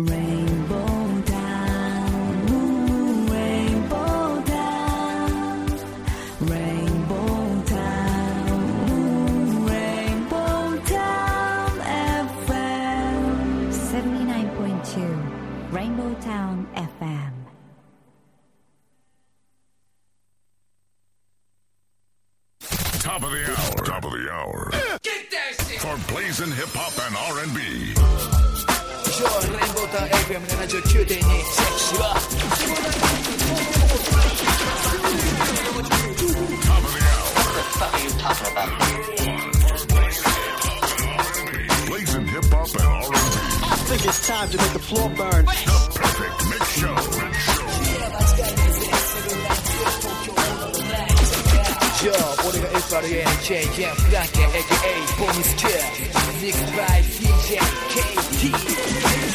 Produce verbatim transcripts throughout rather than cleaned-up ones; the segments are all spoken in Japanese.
Rainbow Town, Rainbow Town, Rainbow Town, Rainbow Town エフエム seventy-nine point two Rainbow Town エフエム。 Top of the hour. Top of the hour. Get that shit. For blazing hip hop and R and B. Sure, Rainbow Town エフエムななじゅうきゅうてんに チェックしろ。 Top of the hour. What the fuck are you talking about? Blazing hip hop and R and B. I think it's time to make the floor burn. The perfect mix show. Yo, 俺が エフアールエー ジェイ ジェンフランケン エーケーエー ボニスキル Mixed by ディージェイ ケーティー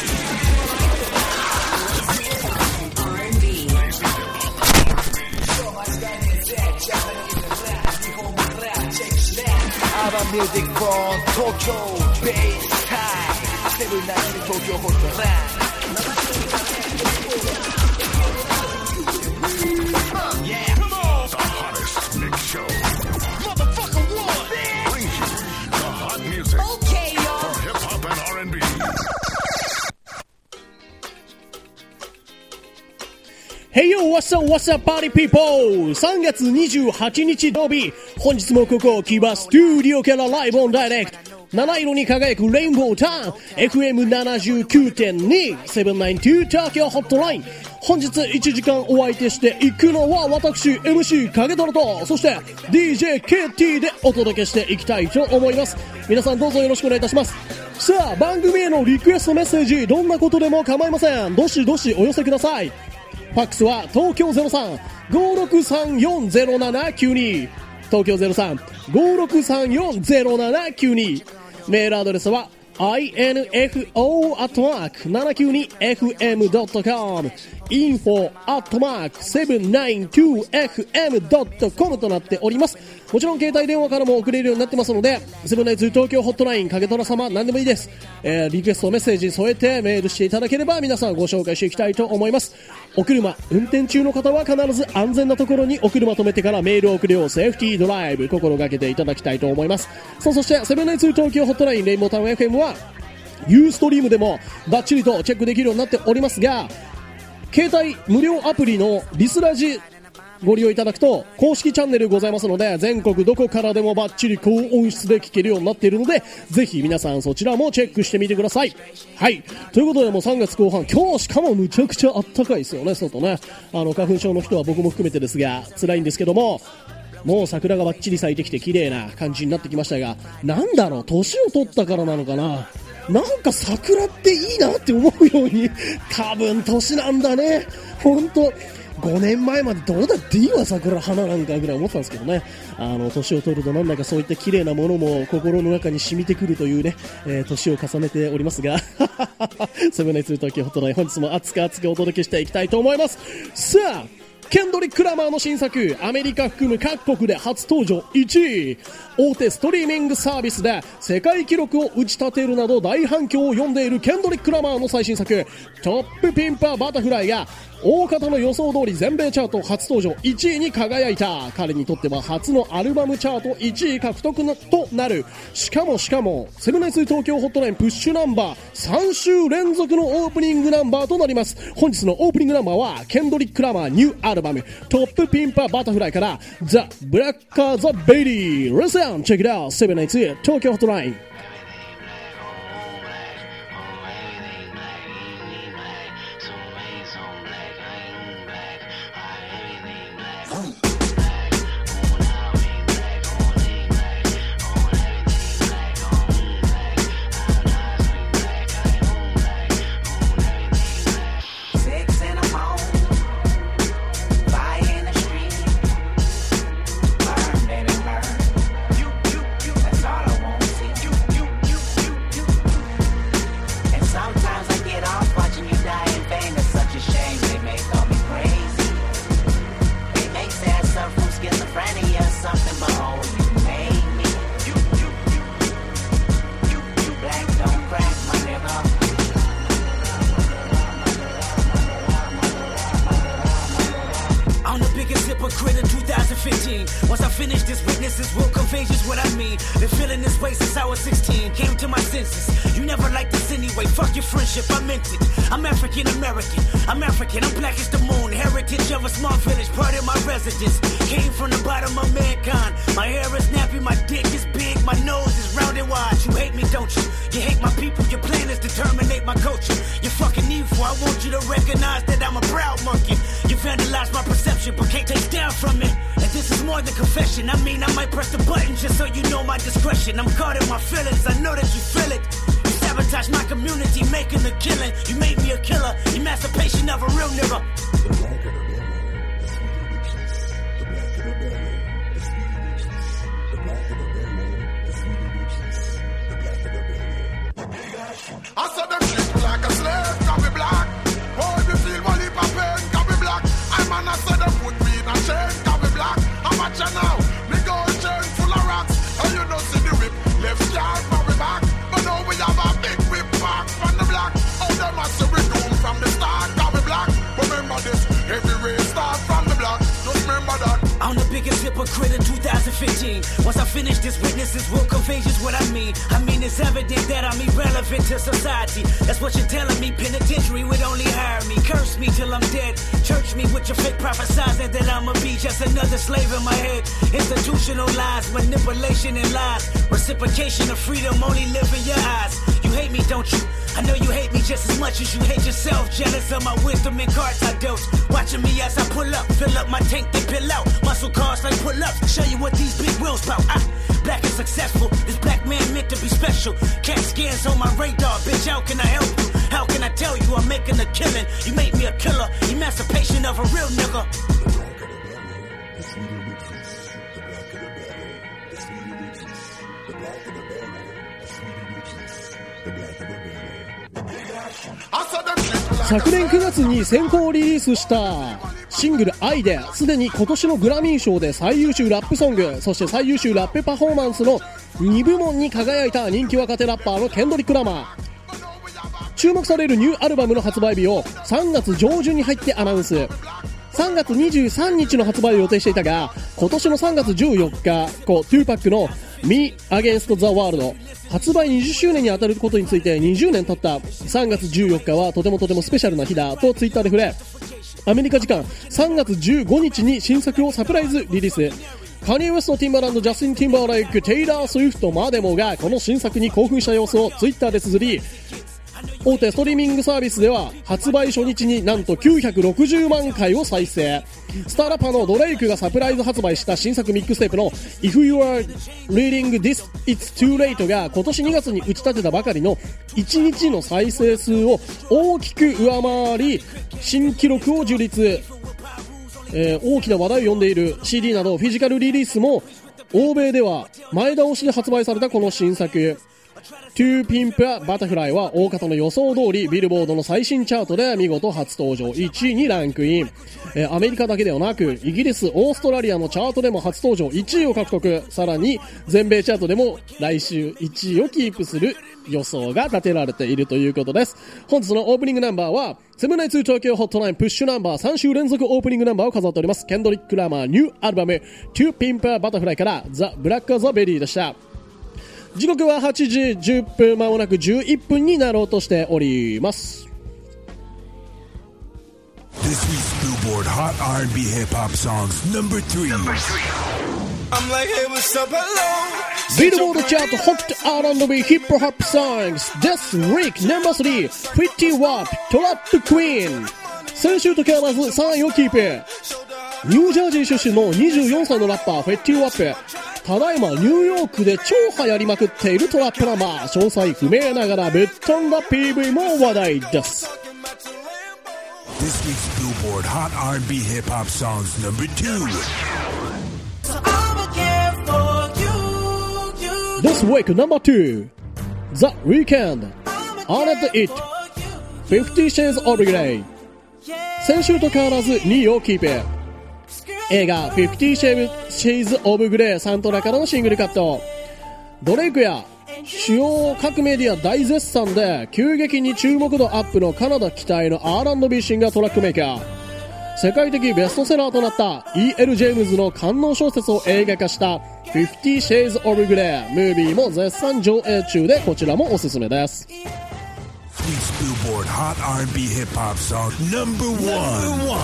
アールエンビー Urban music from Tokyo Bass Time セブンナイン東京ホットライン Show. Motherfucker what? Brings you the hot music. Okay, y'all. For hip hop and R and B. Hey yo, what's up, what's up, party people! さんがつにじゅうはちにち土曜日、本日もここ、キバスタジオからライブオンダイレクト。七色に輝くレインボータウン エフエムななじゅうきゅうてんに セブンナインツー 東京ホットライン。本日いちじかんお相手していくのは私 エムシー 影虎と、そして ディージェー ケーティー でお届けしていきたいと思います。皆さんどうぞよろしくお願いいたします。さあ、番組へのリクエストメッセージ、どんなことでも構いません。どしどしお寄せください。ファックスは東京 ゼロさん ごーろくさんよん ゼロななきゅうに 東京 ゼロさん ごーろくさんよん ゼロななきゅうに。メールアドレスは アイエヌエフオー アットマーク ななきゅうに エフエム ドットコム インフォ アットマーク セブンナインツー エフエム ドットコム となっております。もちろん携帯電話からも送れるようになってますので、セブンナインツー東京ホットライン影虎様何でもいいです、えー、リクエストメッセージ添えてメールしていただければ皆さんご紹介していきたいと思います。お車運転中の方は必ず安全なところにお車止めてからメールを送るようセーフティードライブ心がけていただきたいと思います。さあ、そしてセブンナインツー東京ホットラインレインボータウン エフエム はユーストリームでもバッチリとチェックできるようになっておりますが、携帯無料アプリのリスラジご利用いただくと公式チャンネルございますので、全国どこからでもバッチリ高音質で聴けるようになっているので、ぜひ皆さんそちらもチェックしてみてください。はい、ということでもうさんがつこう半、今日しかもむちゃくちゃあったかいですよね。外ね、あの花粉症の人は僕も含めてですが辛いんですけども、もう桜がバッチリ咲いてきて綺麗な感じになってきましたが、なんだろう、年を取ったからなのかな、なんか桜っていいなって思うように多分年なんだね。ほんとごねんまえまでどうだっていいわ桜花なんかぐらい思ってたんですけどね、あの年を取るとなんだかそういった綺麗なものも心の中に染みてくるというね、えー、年を重ねておりますがセブンナインツー東京ホットライン、本日も熱く熱くお届けしていきたいと思います。さあ、ケンドリック・ラマーの新作、アメリカ含む各国で初登場いちい、大手ストリーミングサービスで世界記録を打ち立てるなど大反響を呼んでいるケンドリック・ラマーの最新作トップピンパーバタフライが大方の予想通り全米チャート初登場いちいに輝いた。彼にとっては初のアルバムチャートいちい獲得となる。しかもしかもセブンナインツー東京ホットラインプッシュナンバーさん週連続のオープニングナンバーとなります。本日のオープニングナンバーはケンドリック・ラマーニューアルバムトップピンパーバタフライからザ・ブラッカー・ザ・ベイリー。 Listen, check it out. セブンナインツー東京ホットライン。 Burn, baby, burn. You, you, you, that's all I want to see. You, hypocrite in two thousand fifteen. Once I finish this, witnesses will convey just what I mean. Been feeling this way since I was sixteen. Came to my senses. You never liked this anyway. Fuck your friendship, I meant it. I'm African American. I'm African. I'm black as the moon. Heritage of a small village, part of my residence. Came from the bottom of mankind. My hair is nappy, my dick is big, my nose is round and wide. You hate me, don't you? You hate my people. Your plan is to terminate my culture. You're fucking evil. I want you to recognize that I'm a proud monkey. You vandalize my perception, but can't take down from it. And this is more than confession. I mean, I might press the button just so you know my discretion. I'm caught in my feelings. I know that you feel it. You sabotage my community, making a killing. You made me a killer. Emancipation of a real nigga. The black of the belly, the sweet addictions. The black of the belly, the sweet addictions. The black of the belly, the sweet addictions. The black of the belly. I saw them treat me like a slave, can be black. Oh, if you feel one heap of pain, can be black. I man, I said them put me in a chain, can be black. How much you now? Me gold chain full of rocks. And you don't see the whip, left yard for me back. But now we have a big whip back from the black. Oh, them are so we doomed from the start, can be black. Remember this, every race start from the black. Just remember that. I'm the biggest hypocrite in two thousand fifteen. Once I finish this, witnesses will convey just what I mean. I mean, it's evident that I'm irrelevant to society. That's what you're telling me. Penitentiary would only hire me. Curse me till I'm dead. Church me with your fake prophesizing that I'ma be just another slave in my head. Institutional lies, manipulation and lies. Reciprocation of freedom only live in your eyes. You hate me, don't you? I know you hate me just as much as you hate yourself. Jealous of my wisdom and cards I dose. Watching me as I pull up, fill up my tank, then pill out. Muscle cars like pull up, show you what these big wheels bout. Ah, black and successful, this black man meant to be special. Cat scans on my radar, bitch, how can I help you? How can I tell you I'm making a killing? You made me a killer, emancipation of a real nigga. The black of the belly, the sweet addictions. The black of the belly, the sweet addictions. The black of the belly, the sweet addictions. The black of the belly. I saw them treat me like a 昨年くがつに先行リリースしたシングル「愛」ですでに今年のグラミー賞で最優秀ラップソング、そして最優秀ラップパフォーマンスのに部門に輝いた人気若手ラッパーのケンドリック・ラマー。注目されるニューアルバムの発売日をさんがつ上旬に入ってアナウンス。さんがつにじゅうさんにちの発売を予定していたが、今年のさんがつじゅうよっか、こうトゥーパックの Me Against the World 発売にじゅっしゅうねんに当たることについてにじゅうねん経ったさんがつじゅうよっかはとてもとてもスペシャルな日だとツイッターで触れ、アメリカ時間さんがつじゅうごにちに新作をサプライズリリース。カニエ・ウェスト、ティンバーランド、ジャスティン・ティンバーレイク、テイラー・スウィフトまでもがこの新作に興奮した様子をツイッターで綴り、大手ストリーミングサービスでは発売初日になんときゅうひゃくろくじゅうまんかいを再生。スターラッパーのドレイクがサプライズ発売した新作ミックステープの If You Are Reading This It's Too Late が今年にがつに打ち立てたばかりのいちにちの再生数を大きく上回り新記録を樹立、えー、大きな話題を呼んでいる シーディー などフィジカルリリースも欧米では前倒しで発売されたこの新作To Pimp a Butterfly は大方の予想通りビルボードの最新チャートで見事初登場いちいにランクイン、えー、アメリカだけではなくイギリス、オーストラリアのチャートでも初登場いちいを獲得。さらに全米チャートでも来週いちいをキープする予想が立てられているということです。本日のオープニングナンバーはセブンナイツ東京ホットナインプッシュナンバーさん週連続オープニングナンバーを飾っておりますケンドリック・ラマーニューアルバム To Pimp a Butterfly からザ・ブラック・ア・ザ・ベリーでした。時刻ははちじじゅっぷん、まもなくじゅういっぷんになろうとしております。 This week's Billboard Hot アールアンドビー Hip Hop Songs Number three. I'm like, hey, what's up, hello. Billboard Chart Hot アールアンドビー Hip Hop Songs This Week Number three Fetty Wap Trap Queen。 先週と変わらずさんいをキープ。ニュージャージー出身のにじゅうよんさいのラッパーフェッティワップ。ただいまニューヨークで超流行りまくっているトラップナンバー、詳細不明ながらぶっ飛んだ ピーブイ も話題です。 This week's Billboard Hot アールアンドビー Hip Hop Songs Number two. This week Number two The Weeknd Honored It Fifty Shades of Grey。 先週と変わらずにいをキープ。映画 Fifty Shades of Grey サントラからのシングルカット。ドレイクや主要各メディア大絶賛で急激に注目度アップのカナダ期待の アールアンドビー シンガートラックメーカー。 世界的ベストセラーとなった イーエル ジェームズの官能小説を映画化したフィフティ Shades of Grey ムービーも絶賛上映中で、こちらもおすすめです。 Week's Billboard Hot アールアンドビー Hip Hop Song Number One.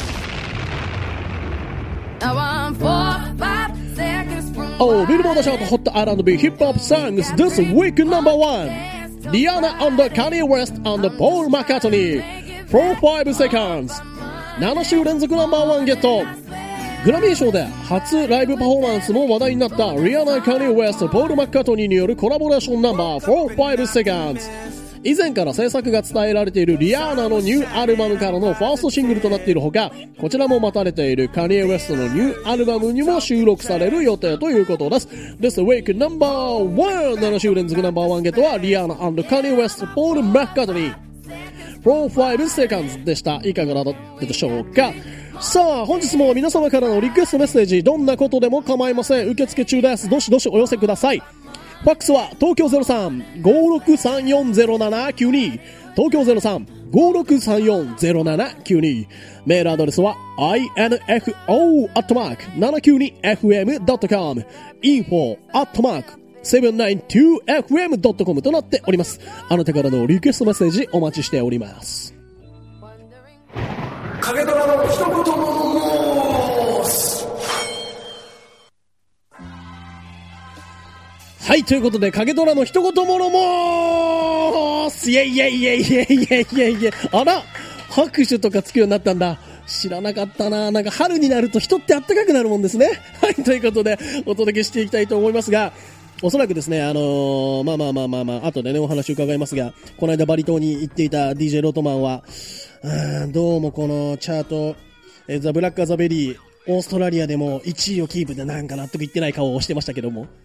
Oh, Billboard Chart Hot アールアンドビー Hip Hop Songs This Week Number One. Rihanna and Kanye West and Paul McCartney for five seconds. なな週連続ナンバーワンゲット。グラミー賞で初ライブパフォーマンスも話題になったリアナ・カニー・ウェスト、ポール・マッカートニーによるコラボレーションナンバー フォーファイブ seconds。以前から制作が伝えられているリアーナのニューアルバムからのファーストシングルとなっているほか、こちらも待たれているカニエ・ウェストのニューアルバムにも収録される予定ということです。This week number one なな週連続ナンバーワンゲットはリアーナ&カニエ・ウェスト、ポール・マッカートニーフォーファイブ seconds でした。いかがだったでしょうか。さあ、本日も皆様からのリクエストメッセージ、どんなことでも構いません。受付中です。どしどしお寄せください。ファックスは東京 ゼロさん ごーろくさんよん ゼロななきゅうに 東京 ゼロさん ごーろくさんよん ゼロななきゅうに、メールアドレスは インフォ アットマーク ななきゅうにエフエム ドットコム インフォ アットマーク セブンナインツーエフエム ドットコム となっております。あなたからのリクエストメッセージお待ちしております。 影ドラの一言も申す。 はい、ということで影ドラの一言も申す。イエイイエイイエイイエイイエイイエイイエイ。あら、拍手とかつくようになったんだ。知らなかったな。なんか春になると人ってあったかくなるもんですね。はい、ということでお届けしていきたいと思いますが、おそらくですね、あのー、まあまあまあまあまあ、後でね、お話を伺いますが、この間バリ島に行っていた ディージェー ロートマンは、うーん、どうもこのチャート、えー、ザ・ブラック・ア・ザ・ベリー、オーストラリアでもいちいをキープでなんか納得いってない顔をしてましたけども。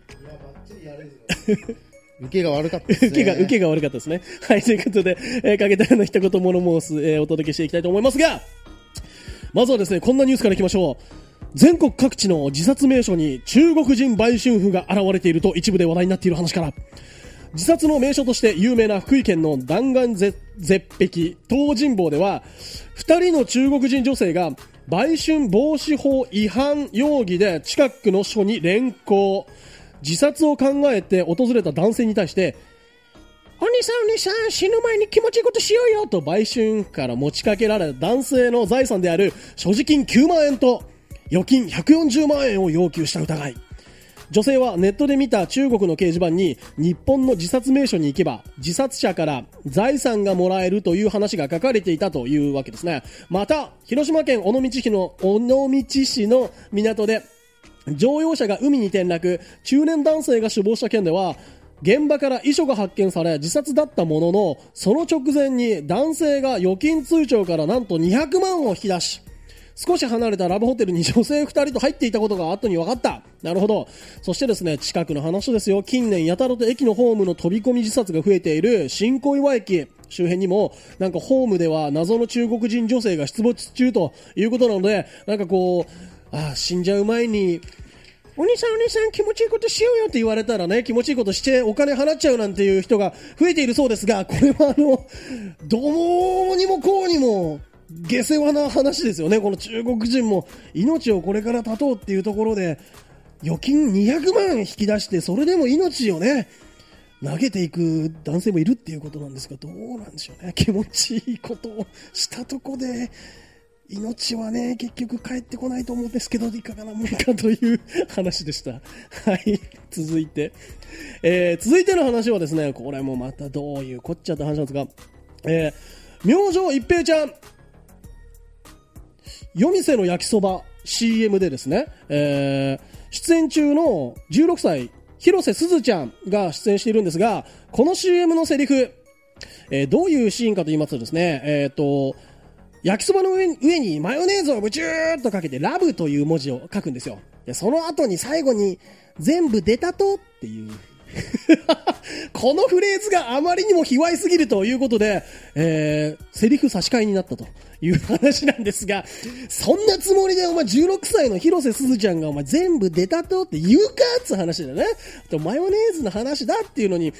受けが悪かったですね。 受けが、受けが悪かったですね。はい、ということで、えー、かけたの一言物申す、えー、お届けしていきたいと思いますが、まずはですね、こんなニュースからいきましょう。全国各地の自殺名所に中国人売春婦が現れていると一部で話題になっている話から、自殺の名所として有名な福井県の弾丸絶壁東尋坊では、二人の中国人女性が売春防止法違反容疑で近くの署に連行。自殺を考えて訪れた男性に対して、お兄さんお兄さん、死ぬ前に気持ちいいことしようよと売春から持ちかけられた男性の財産である所持金きゅうまんえんと預金ひゃくよんじゅうまんえんを要求した疑い。女性はネットで見た中国の掲示板に、日本の自殺名所に行けば自殺者から財産がもらえるという話が書かれていたというわけですね。また広島県尾道市の尾道市の港で乗用車が海に転落、中年男性が死亡した件では、現場から遺書が発見され自殺だったものの、その直前に男性が預金通帳からなんとにひゃくまんを引き出し、少し離れたラブホテルに女性ふたりと入っていたことが後に分かった。なるほど。そしてですね、近くの話ですよ。近年やたらと駅のホームの飛び込み自殺が増えている新小岩駅周辺にも、なんかホームでは謎の中国人女性が出没中ということなので、なんかこう、ああ、死んじゃう前に、お兄さんお兄さん気持ちいいことしようよって言われたらね、気持ちいいことしてお金払っちゃうなんていう人が増えているそうですが、これはあの、どうにもこうにも、下世話な話ですよね。この中国人も命をこれから絶とうっていうところで、預金にひゃくまん引き出して、それでも命をね、投げていく男性もいるっていうことなんですが、どうなんでしょうね。気持ちいいことをしたとこで、命はね、結局帰ってこないと思うんですけど、いかがなものかという話でした。はい。続いて。えー、続いての話はですね、これもまたどういうこっちゃって話なんですが、えー、明星一平ちゃん、夜店の焼きそば シーエム でですね、えー、出演中のじゅうろくさい、広瀬すずちゃんが出演しているんですが、この シーエム のセリフ、えー、どういうシーンかと言いますとですね、えっと、焼きそばの 上, 上にマヨネーズをブチューっとかけてラブという文字を書くんですよ。でその後に最後に全部出たとっていうこのフレーズがあまりにも卑猥すぎるということで、えー、セリフ差し替えになったという話なんですが、そんなつもりでお前じゅうろくさいの広瀬すずちゃんがお前全部出たとって言うかっつう話だよね。とマヨネーズの話だっていうのに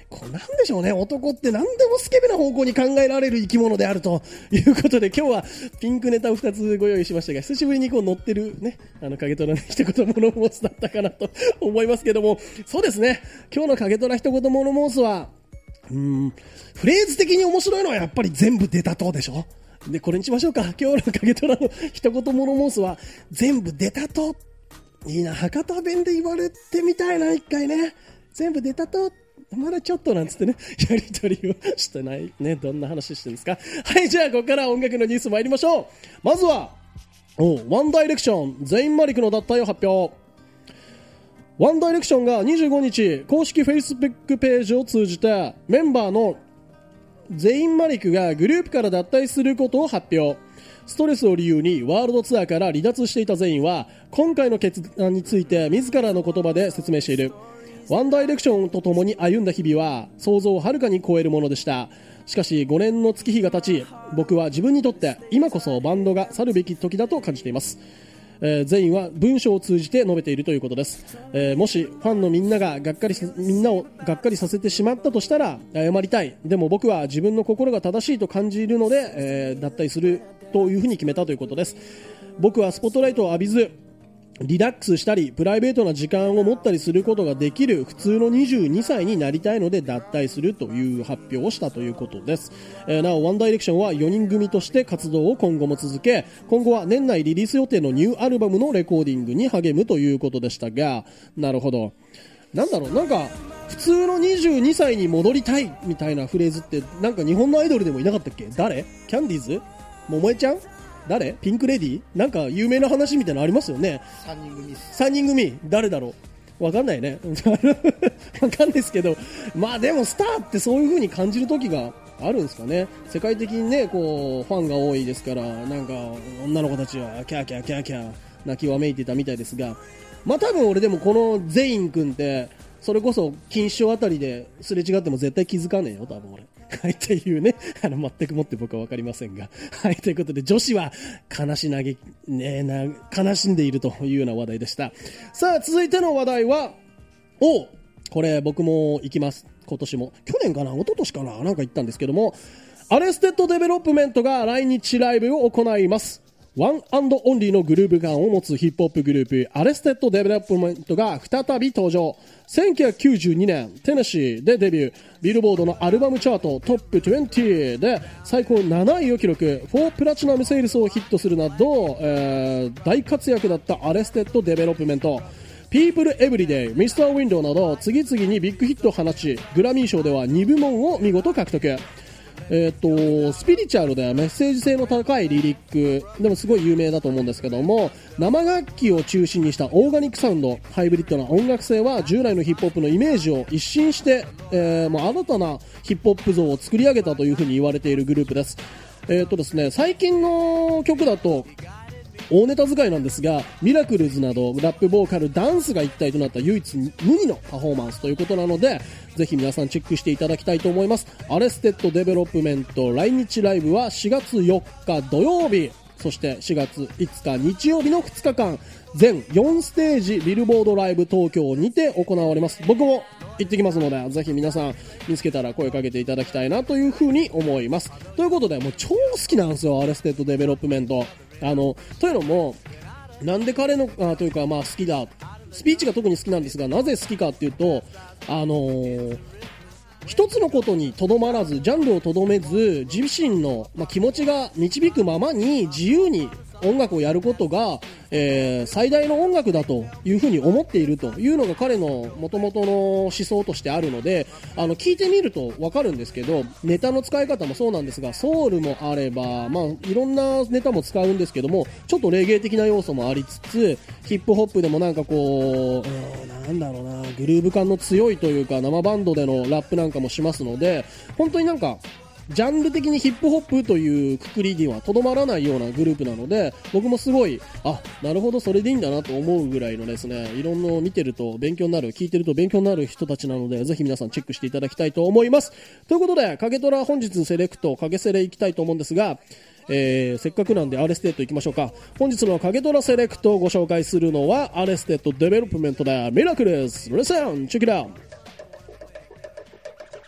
こうなんでしょうね、男って何でもスケベな方向に考えられる生き物であるということで、今日はピンクネタをふたつご用意しましたが、久しぶりにこう乗ってるね、あの影虎の一言物申すだったかなと思いますけども、そうですね、今日の影虎一言物申すはうーんフレーズ的に面白いのはやっぱり全部出たとでしょ。でこれにしましょうか。今日の影虎の一言物申すは全部出たと。いいな、博多弁で言われてみたいな、一回ね。全部出たと、まだちょっとなんつってね、やりとりをしてないね。どんな話してるんですか。はい、じゃあここから音楽のニュース参りましょう。まずはおワンダイレクションゼインマリクの脱退を発表。ワンダイレクションがにじゅうごにち公式 Facebook ページを通じてメンバーのゼインマリクがグループから脱退することを発表。ストレスを理由にワールドツアーから離脱していたゼインは今回の決断について自らの言葉で説明している。ワンダイレクションと共に歩んだ日々は想像をはるかに超えるものでした。しかしごねんの月日が経ち、僕は自分にとって今こそバンドが去るべき時だと感じています。えー、ゼインは文章を通じて述べているということです。えー、もしファンのみんなががっかりみんなをがっかりさせてしまったとしたら謝りたい。でも僕は自分の心が正しいと感じるので、えー、脱退するというふうに決めたということです。僕はスポットライトを浴びずリラックスしたりプライベートな時間を持ったりすることができる普通のにじゅうにさいになりたいので脱退するという発表をしたということです。えー、なおワンダイレクションはよにん組として活動を今後も続け、今後は年内リリース予定のニューアルバムのレコーディングに励むということでしたが、なるほど、なんだろう、なんか普通のにじゅうにさいに戻りたいみたいなフレーズってなんか日本のアイドルでもいなかったっけ。誰？キャンディーズ？桃江ちゃん？誰？ピンクレディー？なんか有名な話みたいなのありますよね。 さんにん組です。 さんにん組誰だろう、わかんないねわかんないですけど、まあでもスターってそういう風に感じる時があるんですかね。世界的にねこうファンが多いですから、なんか女の子たちはキャーキャーキャーキャー泣きわめいてたみたいですが、まあ多分俺でもこのゼイン君ってそれこそ錦糸町あたりですれ違っても絶対気づかねえよ多分俺はい、っていうね、あの全くもって僕は分かりませんが、はい、ということで女子は悲しなげ、ね、な悲しんでいるというような話題でした。さあ続いての話題は、おこれ僕も行きます。今年も去年かな一昨年かななんか行ったんですけども、アレステッドデベロップメントが来日ライブを行います。ワンアンドオンリーのグルーヴ感を持つヒップホップグループアレステッドデベロップメントが再び登場。せんきゅうひゃくきゅうじゅうにねんテネシーでデビュー。ビルボードのアルバムチャートトップにじゅうで最高なないを記録。フォープラチナムセールスをヒットするなど、えー、大活躍だったアレステッドデベロップメント。ピープルエブリデイ、ミスターウィンドウなど次々にビッグヒットを放ち、グラミー賞ではにぶもんを見事獲得。えー、とスピリチュアルでメッセージ性の高いリリックでもすごい有名だと思うんですけども、生楽器を中心にしたオーガニックサウンド、ハイブリッドな音楽性は従来のヒップホップのイメージを一新して、えー、もう新たなヒップホップ像を作り上げたというふうに言われているグループです。えーとですね、最近の曲だと大ネタ使いなんですが、ミラクルズなどラップボーカルダンスが一体となった唯一無二のパフォーマンスということなので、ぜひ皆さんチェックしていただきたいと思います。アレステッドデベロップメント来日ライブはしがつよっか土曜日、そしてしがついつか日曜日のふつかかん全よんステージビルボードライブ東京にて行われます。僕も行ってきますので、ぜひ皆さん見つけたら声かけていただきたいなというふうに思います。ということで、もう超好きなんですよ、アレステッドデベロップメント。あのというのも、なんで彼のあというか、まあ、好きだ、スピーチが特に好きなんですが、なぜ好きかっていうと、あのー、一つのことにとどまらず、ジャンルをとどめず、自身の、まあ、気持ちが導くままに自由に音楽をやることが、えー、最大の音楽だというふうに思っているというのが彼の元々の思想としてあるので、あの聞いてみると分かるんですけど、ネタの使い方もそうなんですが、ソウルもあれば、まあ、いろんなネタも使うんですけども、ちょっとレゲエ的な要素もありつつ、ヒップホップでもなんかこう、うん、なんだろうな、グルーヴ感の強いというか、生バンドでのラップなんかもしますので、本当になんかジャンル的にヒップホップというくくりにはとどまらないようなグループなので、僕もすごい、あ、なるほどそれでいいんだなと思うぐらいのですね、いろんなのを見てると勉強になる、聞いてると勉強になる人たちなので、ぜひ皆さんチェックしていただきたいと思います。ということで、影トラ本日セレクト、影セレいきたいと思うんですが、えー、せっかくなんでアレステッドいきましょうか。本日の影トラセレクトをご紹介するのはアレステッドデベロップメントでミラクルです。Listen, check it out.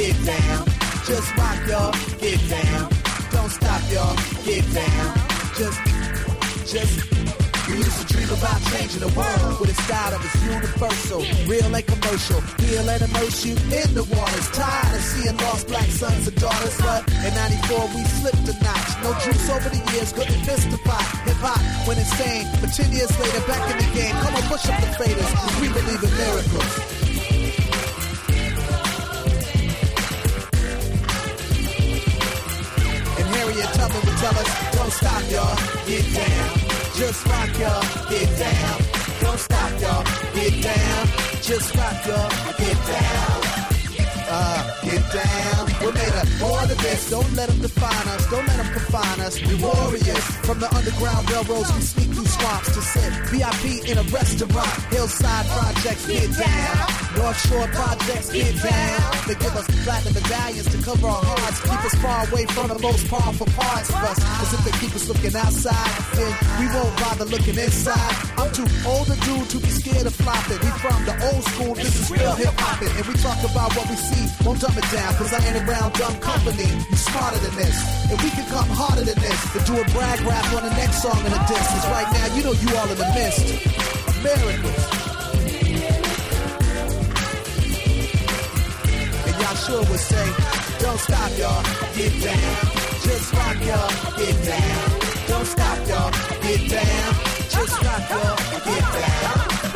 get down. Just rock, y'all, get down. Don't stop, y'all, get down. Just, just. We used to dream about changing the world with a style that was universal, real and commercial, heal and immerse you in the waters. Tired of seeing lost black sons and daughters, but in ninety-four we slipped a notch. No juice over the years, couldn't miss the pot. Hip hop went insane, but ten years later back in the game. Come on, push up the faders, we believe in miracles. And Harriet Tubman would tell us, don't stop, y'all, get down. Just rock, y'all, get down. Don't stop, y'all, get down. Just rock, y'all, get down. Uh, get down. We're made up more than this. Don't let them define us. Don't let them confine us. We warriors. From the underground railroads, we sneak through swamps to sit V I P in a restaurant. Hillside projects, get down. North Shore projects, get down. They give us platinum medallions to cover our hearts. Keep us far away from the most powerful parts of us. As if they keep us looking outside, then we won't bother looking inside. I'm too old a dude to be scared of flopping. We from the old school, this is real hip-hopping. And we talk about what we see, won't dumb it down, cause I ain't around dumb company. You smarter than this, and we can come harder than this. To do a brag rap on the next song in the distance. Right now, you know you all in the midst of miracles. And y'all sure would say, don't stop, y'all, get down. Just rock, y'all, get down. Don't stop, y'all, get down. Just rock, y'all, get down.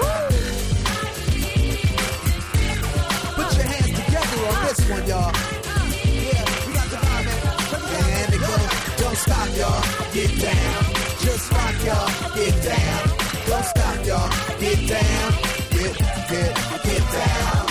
Put your hands together on this one, y'all. Yeah, we got the vibe, man. And it goes, don't stop, y'all, get down. Just rock, y'all, get down. Don't stop, y'all, get down. Get, get, get down.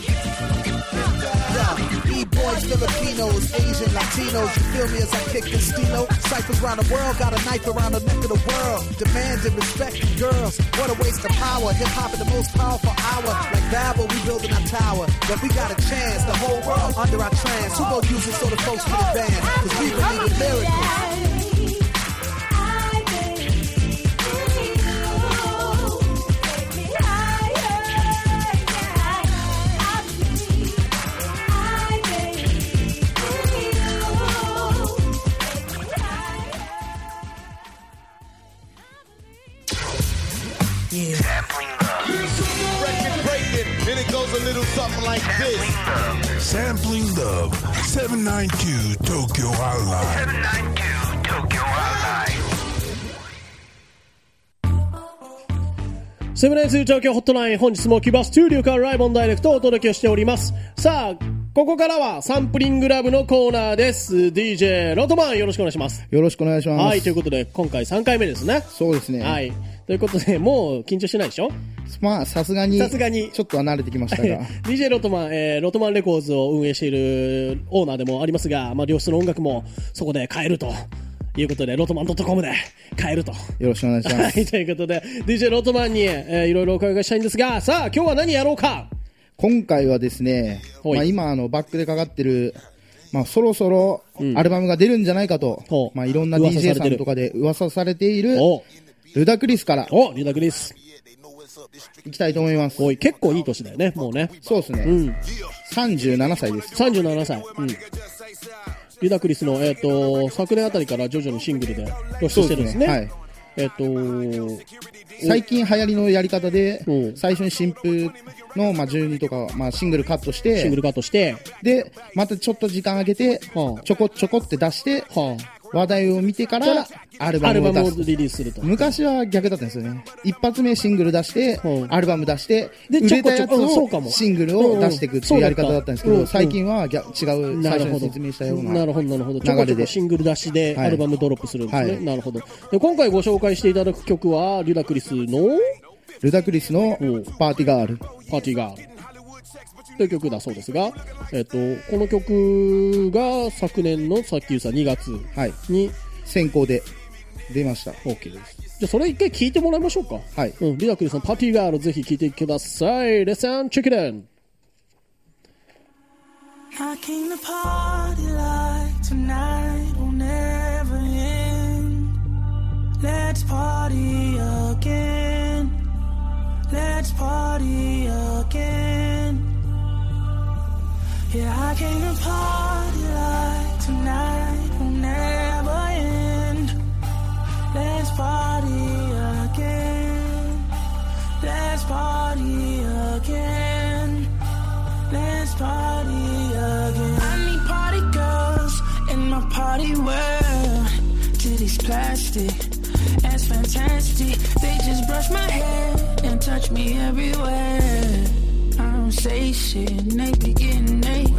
E-boys, Filipinos, Asian, Latinos, you feel me as I kick the stilo? Cyphers around the world, got a knife around the neck of the world. Demanding respect from girls, what a waste of power. Hip-hop in the most powerful hour. Like Babel, we building our tower. But we got a chance, the whole world under our trance. Who gon' use it so the folks can advance? Cause we believe in miracles. Yeah. Sampling love. Record breaking, and it goes a little something like this. Sampling love. seven nine two Tokyo Hotline. seven nine two Tokyo Hotline. セブンナインツー東京ホットライン、本日もキュバストゥディオからライブオンダイレクトをお届けしております。さあ、ここからはサンプリングラブのコーナーです。 ディージェー ロトマン、よろしくお願いします。 よろしくお願いします。 はい、ということで今回さんかいめですね。 そうですね。 はい、ということでもう緊張してないでしょ。 まあさすがにさすがにちょっとは慣れてきましたがディージェー ロトマン、えー、ロトマンレコーズを運営しているオーナーでもありますが、まあ、良質の音楽もそこで買えるということで、ロトマン .com で買えると。 よろしくお願いします。 はい、ということで ディージェー ロトマンに、えー、いろいろお伺いしたいんですが、さあ今日は何やろうか。 今回はですね、まあ、今あのバックでかかってる、まあ、そろそろアルバムが出るんじゃないかと、うん、まあ、いろんな ディージェー さんとかで噂されているルダクリスからおルダクリスいきたいと思います。 おい、結構いい年だよね、もうね。 そうですね、うん、さんじゅうななさいです。 さんじゅうななさい、うん、ルダクリスの、えー、と昨年あたりから徐々にシングルで露出してるんですね。はい、えー、と最近流行りのやり方で、うん、最初に新譜の、まあ、じゅうにとか、まあ、シングルカットしてシングルカットしてでまたちょっと時間空けて、はあ、ちょこちょこって出して、はあ、話題を見てからアルバムを出す。 リリースすると。 昔は逆だったんですよね。一発目シングル出して、うん、アルバム出して、 で、 売れたやつのシングルを出していくっていうやり方だったんですけど、うんうん、最近は違う、最初に説明したような流れで。 なるほど、なるほど。ちょこちょこシングル出しでアルバムドロップするんですね。はい、なるほど。で、今回ご紹介していただく曲は、ルダクリスのルダクリスのパーティガール。 パーティガール。という曲だそうですが、えっと、この曲が昨年のさっき言ったにがつに、はい、 先行で出ました。 OK です。じゃあそれ一回聴いてもらいましょうか。 はい、 うん、ルダクリスのパーティーガールぜひ聴いてください。レッスンチェックデン。 I came to party like tonight will never end. Let's party again. Let's party again. Yeah, I came to party like tonight will never end. Let's party again. Let's party again. Let's party again. I need party girls in my party world. Titties plastic, that's fantastic. They just brush my hair and touch me everywhere. I don't say shit and they be getting naked.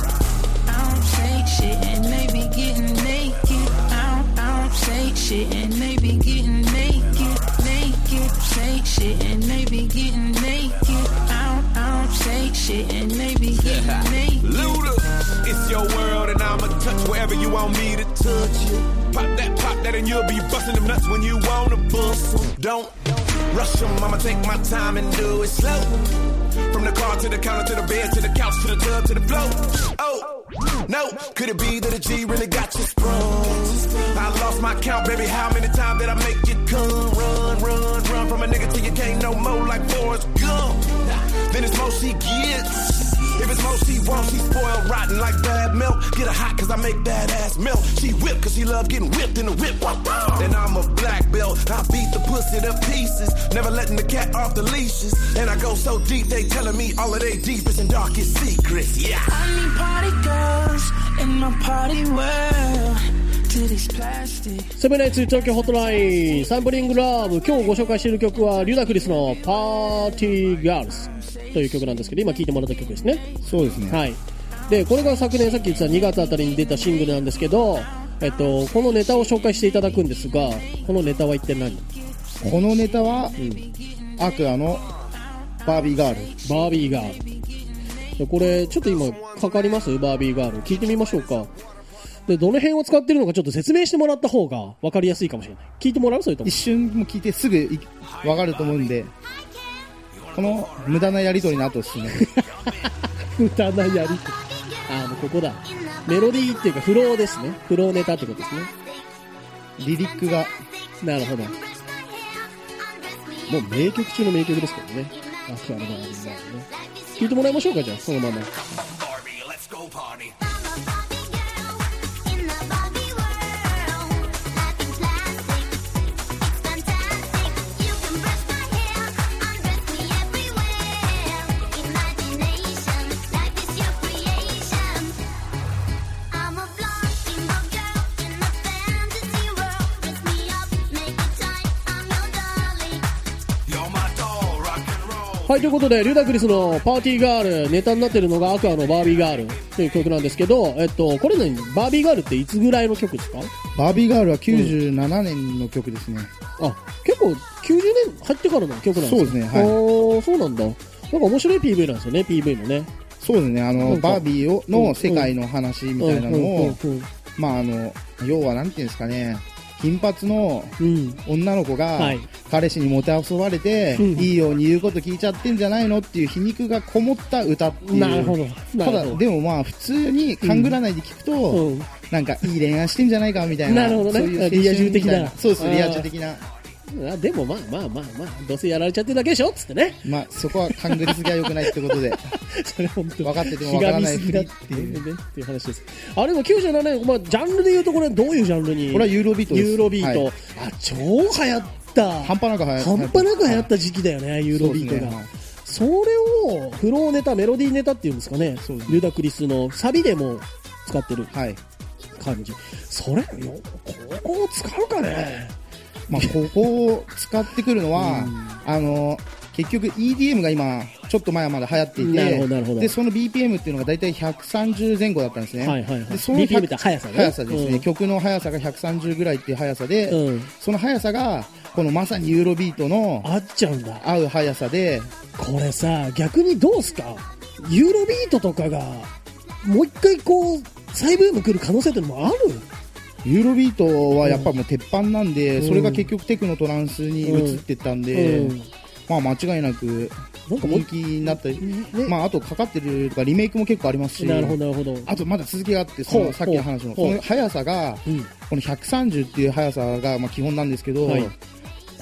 I don't say shit and they be getting naked. I don't, I don't say shit and they be getting naked. Naked, say shit and they be getting naked. I don't, I don't say shit and they be getting naked. Luda, it's your world and I'ma touch wherever you want me to touch you. Pop that, pop that and you'll be busting them nuts when you wanna bust them. Don't rush them, I'ma take my time and do it slow. From the car to the counter to the bed to the couch to the tub to the floor. Oh, no, could it be that a G really got you sprung? I lost my count, baby, how many times did I make you come? Run, run, run from a nigga till you can't no more like Forrest Gump. Then it's more she gets. If it's more she wants, she spoiled rotten like bad milk. Get her hot cause I make bad ass milk. She whip cause she love getting whipped in the whip. Then I'm a black belt, I beat the pussy to pieces. Never letting the cat off the leashes. And I go so deep, they telling me all of their deepest and darkest secrets. Yeah. I need party girls in my party world. セブンエイト東京ホットラインサンプリングラブ。今日ご紹介している曲はリュダクリスのパーティーガールズという曲なんですけど、今聴いてもらった曲ですね。 そうですね。 はい。でこれが昨年さっき言ってたにがつあたりに出たシングルなんですけど、えっとこのネタを紹介していただくんですが、このネタは一体何？ このネタは、うん、アクアのバービーガール。 バービーガール。でこれちょっと今かかります？バービーガール聞いてみましょうか。でどの辺を使ってるのかちょっと説明してもらった方が分かりやすいかもしれない。聞いてもらう？それとも一瞬も聞いてすぐ分かると思うんで、この無駄なやり取りの後ですね。 無駄なやり取り。ああ、もうここだ。メロディーっていうかフローですね。フローネタってことですね。 リリックが。 なるほど。もう名曲中の名曲ですけどね。アクアのバービーガールね。聞いてもらいましょうか、じゃあそのまま。はい、ということでリュダクリスのパーティーガール、ネタになってるのがアクアのバービーガールという曲なんですけど、えっとこれね、バービーガールっていつぐらいの曲ですか？ バービーガールはきゅうじゅうななねんの曲ですね。 うん、あ、結構きゅうじゅうねん入ってからの曲なんですか？ そうですね。はい。 あー、そうなんだ。なんか面白い ピーブイ なんですよね、ピーブイ もね。 そうですね。あのバービーをの世界の話みたいなのを、まああの要はなんていうんですかね。金髪の女の子が彼氏にもてあそばれて、うん、いいように言うこと聞いちゃってんじゃないのっていう皮肉がこもった歌っていう。 なるほど。 ただでもまあ普通に勘ぐらないで聞くと、うん、なんかいい恋愛してんじゃないかみたいな。 なるほどね。そういうリア充的な。 そうです、リア充的な。 あでもまあまあまあまあどうせやられちゃってるだけでしょっつってね。 まあそこは勘ぐりすぎは良くないってことで。 それ本当分かってても分からないふりっていうねっていう話です。あれもきゅうじゅうななねん、まあジャンルで言うとこれどういうジャンルに？ これはユーロビートです。 ユーロビート。はい、あ超流行った。 半端なく流行った。 半端なく流行った時期だよね、ユーロビートが。それをフローネタ、メロディーネタっていうんですかね。そうですね。リュダクリスのサビでも使ってる感じ。はい、それよここを使うかね。 まあ、ここを使ってくるのは、うん、あの結局 イーディーエム が今ちょっと前まで流行っていて、 なるほどなるほど。 でその ビーピーエム っていうのがだいたいひゃくさんじゅうぜん後だったんですね。 はいはいはい、 でそのビーピーエム って速さね。 速さですね、 うん、 曲の速さがひゃくさんじゅうぐらいっていう速さで、うん、その速さがこのまさにユーロビートの合っちゃうんだ。 合う速さで、 これさ逆にどうすか、ユーロビートとかがもう一回こう再ブーム来る可能性ってのもある？ ユーロビートはやっぱもう鉄板なんで、うん、それが結局テクノトランスに移ってったんで、うんうん、まあ間違いなく人気になったり、ね、まああとかかってるとかリメイクも結構ありますし、 なるほどなるほど。 あとまだ続きがあって、そのさっきの話のその速さが、うん、このひゃくさんじゅうっていう速さがまあ基本なんですけど、はい、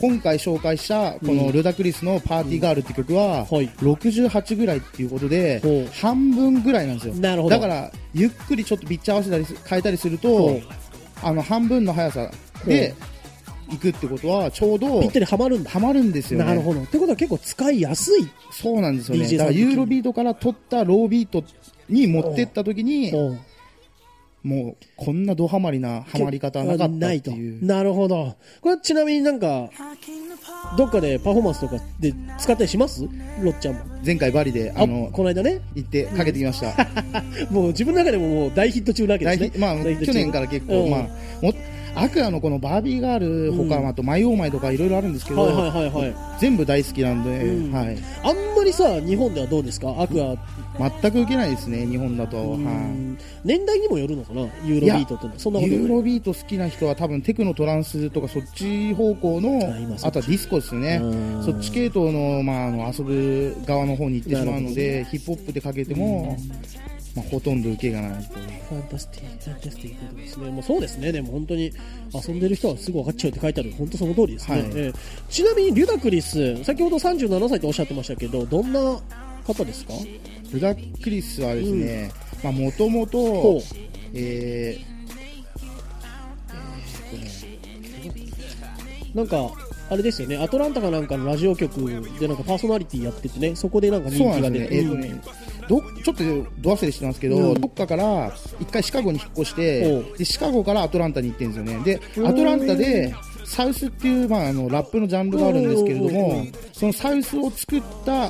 今回紹介したこのルダクリスのパーティーガールって曲はろくじゅうはちぐらいっていうことで半分ぐらいなんですよ。 なるほど。 だからゆっくりちょっとピッチ合わせたり変えたりするとあの半分の速さで行くってことはちょうどぴったりはまるんだ。 はまるんですよね。 なるほど。ってことは結構使いやすい。 そうなんですよね。だからユーロビートから取ったロービートに持ってった時にもうこんなドハマりなハマり方はなかったっていう。 なるほど。これちなみになんかどっかでパフォーマンスとかで使ったりします？ロッちゃんも。 前回バリであのこの間ね行ってかけてきました。 もう自分の中でももう大ヒット中なわけですね。 まあ去年から結構まあもアクアのこのバービーガール他、うん、あとマイオーマイとかいろいろあるんですけど、 はいはいはいはい、 全部大好きなんで、 うんはい、 あんまりさ日本ではどうですかアクア。 全く受けないですね日本だと、はい、 年代にもよるのかなユーロビートってそんなこと。 ユーロビート好きな人は多分テクノトランスとかそっち方向の あ, あとはディスコですね。そっち系統の、まあ、あの遊ぶ側の方に行ってしまうのでヒップホップでかけても、まあ、ほとんど受けがないと。 ファンタスティファンタスティックですね。もうそうですね。でも本当に遊んでる人はすぐ分かっちゃうって書いてある本当その通りですね、はい。えー、ちなみにリュダクリス先ほどさんじゅうななさいとおっしゃってましたけどどんな方ですか？ ルダクリスはですね、もともとえーなんかあれですよねアトランタかなんかのラジオ局でなんかパーソナリティやっててねそこでなんか人気が出て、 えーとねどちょっとど忘れしてますけど、うん、どっかから一回シカゴに引っ越してでシカゴからアトランタに行ってるんですよね。でアトランタでサウスっていう、まあ、あのラップのジャンルがあるんですけれどもそのサウスを作った、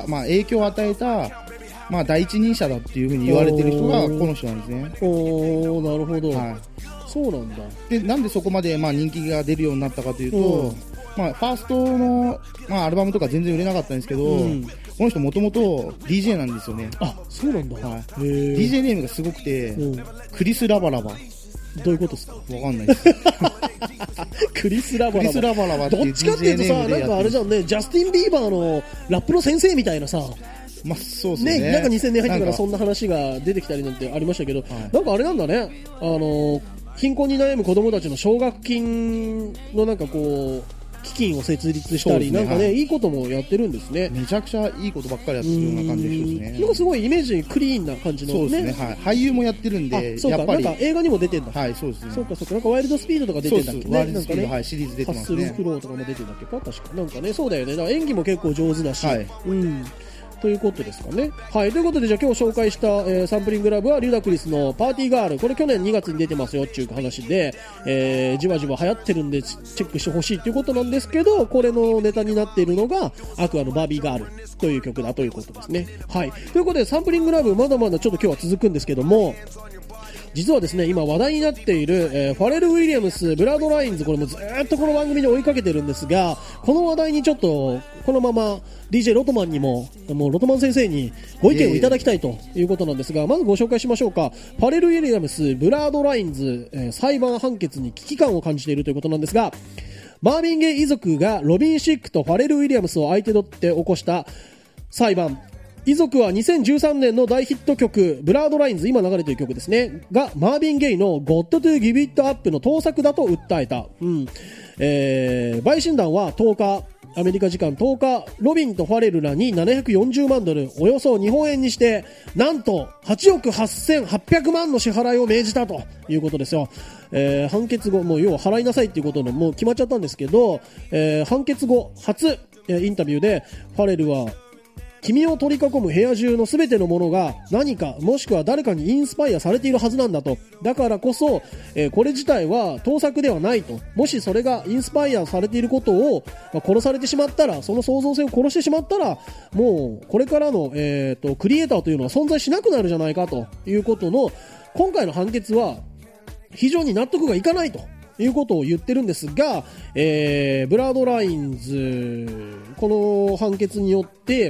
まあ、影響を与えた、まあ、第一人者だっていう風に言われてる人がこの人なんですね。 おーなるほど、 はい、 そうなんだ。 でなんでそこまで、まあ、人気が出るようになったかというと、まあ、ファーストの、まあ、アルバムとか全然売れなかったんですけど、うん、この人もともと ディージェー なんですよね。 あ、そうなんだ、 はい、ディージェー ネームがすごくて、うん、クリス・ラバラバ。 どういうことですか？ わかんないですクリス・ラバラバ。 クリス・ラバラバっていう ディージェー ネームでやってる。 どっちかっていうとさなんかあれじゃんねジャスティン・ビーバーのラップの先生みたいなさまあそうですね。 ね、なんかにせんねん入ってからそんな話が出てきたりなんてありましたけど、はい、なんかあれなんだねあの貧困に悩む子供たちの奨学金のなんかこう基金を設立したり、ね、なんかね、はい、いいこともやってるんですね。 めちゃくちゃいいことばっかりやってるような感じの人ですね。 なんかすごいイメージクリーンな感じのね。 そうですね、はい、俳優もやってるんでそうかやっぱりなんか映画にも出てんだ。 はいそうですね。 そうかそうかなんかワイルドスピードとか出てんだっけね。 ワイルドスピード、ね、はい、シリーズ出てますね。 ハッスルフローとかも出てんだっけか確かなんかねそうだよね。だから演技も結構上手だし、はい、うんということですかね。はい、ということでじゃあ今日紹介した、えー、サンプリングラブはリュダクリスのパーティーガールこれ去年にがつに出てますよっていう話で、えー、じわじわ流行ってるんでチェックしてほしいということなんですけどこれのネタになっているのがアクアのバービーガールという曲だということですね。はい、ということでサンプリングラブまだまだちょっと今日は続くんですけども実はですね今話題になっている、えー、ファレル・ウィリアムスブラッド・ラインズこれもずっとこの番組で追いかけてるんですがこの話題にちょっとこのまま ディージェー ロトマンにももうロトマン先生にご意見をいただきたいということなんですがまずご紹介しましょうか。ファレル・ウィリアムスブラッド・ラインズ、えー、裁判判決に危機感を感じているということなんですがマービン・ゲイ遺族がロビン・シックとファレル・ウィリアムスを相手取って起こした裁判遺族はにせんじゅうさんねんの大ヒット曲ブラッドラインズ今流れている曲ですねがマービン・ゲイの Got to Give It Up の盗作だと訴えた、うんえー、陪審団はとおかアメリカ時間とおかロビンとファレルらにななひゃくよんじゅうまんドルおよそ日本円にしてなんとはちおくはっせんはっぴゃくまんの支払いを命じたということですよ。えー、判決後もう要は払いなさいっていうことでもう決まっちゃったんですけど、えー、判決後初インタビューでファレルは君を取り囲む部屋中の全てのものが何かもしくは誰かにインスパイアされているはずなんだとだからこそ、えー、これ自体は盗作ではないともしそれがインスパイアされていることを、まあ、殺されてしまったらその創造性を殺してしまったらもうこれからの、えー、とクリエイターというのは存在しなくなるじゃないかということの今回の判決は非常に納得がいかないということを言ってるんですが、えー、ブラッドラインズこの判決によって、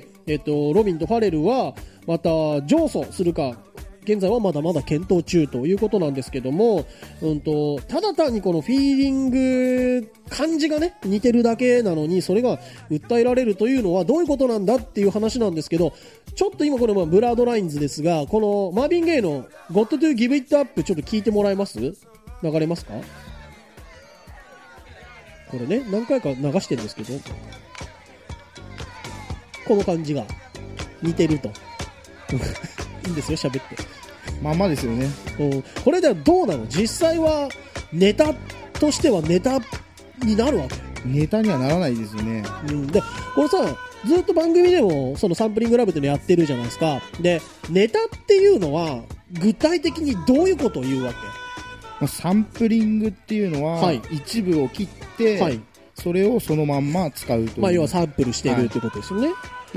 えー、とロビンとファレルはまた上訴するか現在はまだまだ検討中ということなんですけども、うんと、ただ単にこのフィーリング感じがね似てるだけなのにそれが訴えられるというのはどういうことなんだっていう話なんですけどちょっと今これはブラッドラインズですがこのマービン・ゲイの Got to Give It Up ちょっと聞いてもらえます？流れますか？ これね、何回か流してるんですけど、この感じが似てると。いいんですよ、喋って。 まあまあですよね。 うん、これではどうなの？実際はネタとしてはネタになるわけ？ ネタにはならないですよね。 うん、で、これさ、ずっと番組でもそのサンプリングラブっていうのやってるじゃないですか。で、ネタっていうのは具体的にどういうことを言うわけ？ まあ、サンプリングっていうのは、はい、一部を切って、はい、それをそのまんま使うという。 まあ、要はサンプルしてるってことですよね。はい、